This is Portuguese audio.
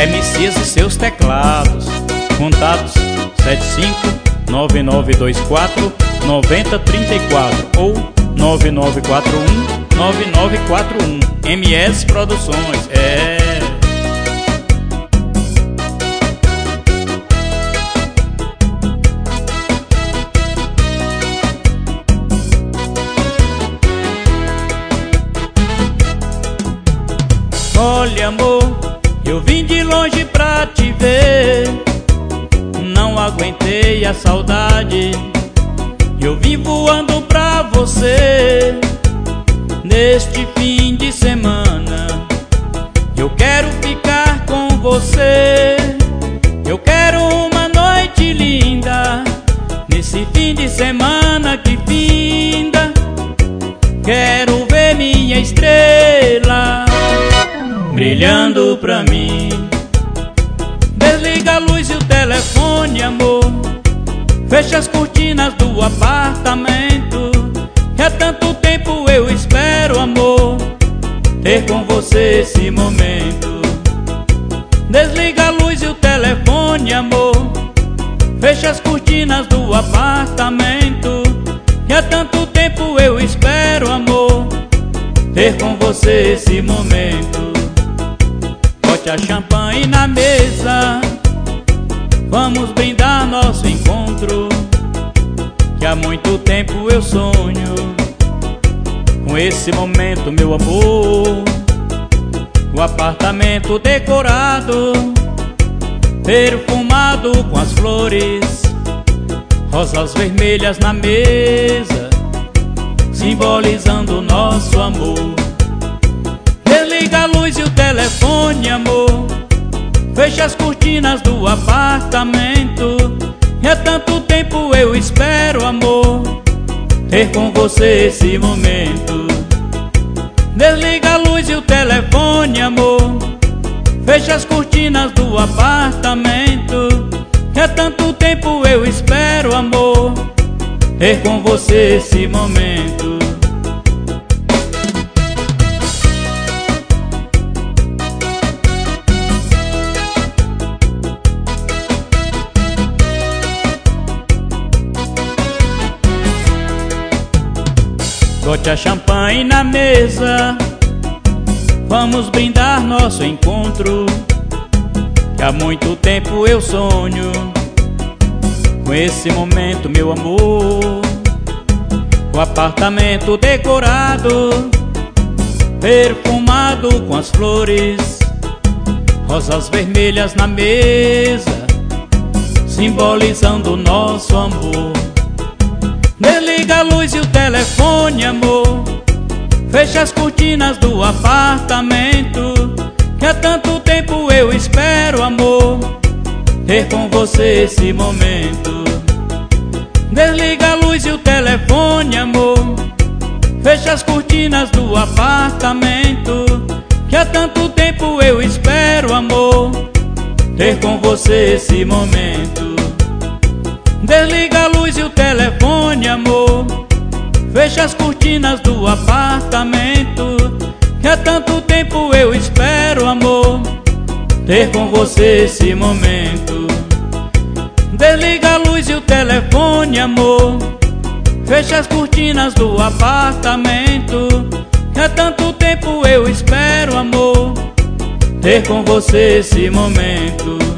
MCs e seus teclados. Contatos 7599249034 ou 99419941. MS Produções. Olha, amor, eu vim de longe pra te ver, não aguentei a saudade. Eu vim voando pra você neste fim de semana. Eu quero ficar com você, eu quero uma noite linda nesse fim de semana que finda. Quero ver minha estrela brilhando pra mim. Desliga a luz e o telefone, amor, fecha as cortinas do apartamento, que há tanto tempo eu espero, amor, ter com você esse momento. Desliga a luz e o telefone, amor, fecha as cortinas do apartamento, que há tanto tempo eu espero, amor, ter com você esse momento. Bote a champanhe na mesa, vamos brindar nosso encontro, que há muito tempo eu sonho com esse momento, meu amor. O apartamento decorado, perfumado com as flores, rosas vermelhas na mesa, simbolizando nosso amor. Desliga a luz e o telefone, amor, fecha as cortinas do apartamento, e há tanto tempo eu espero, amor, ter com você esse momento. Desliga a luz e o telefone, amor, fecha as cortinas do apartamento, que há tanto tempo eu espero, amor, ter com você esse momento. Bote a champanhe na mesa, vamos brindar nosso encontro, que há muito tempo eu sonho com esse momento, meu amor. O apartamento decorado, perfumado com as flores, rosas vermelhas na mesa, simbolizando nosso amor. Desliga a luz e o telefone, amor, fecha as cortinas do apartamento, que há tanto tempo eu espero, amor, ter com você esse momento. Desliga a luz e o telefone, amor, fecha as cortinas do apartamento, que há tanto tempo eu espero, amor, ter com você esse momento. Desliga a luz e o telefone, amor, fecha as cortinas do apartamento, que há tanto tempo eu espero, amor, ter com você esse momento. Desliga a luz e o telefone, amor, fecha as cortinas do apartamento, que há tanto tempo eu espero, amor, ter com você esse momento.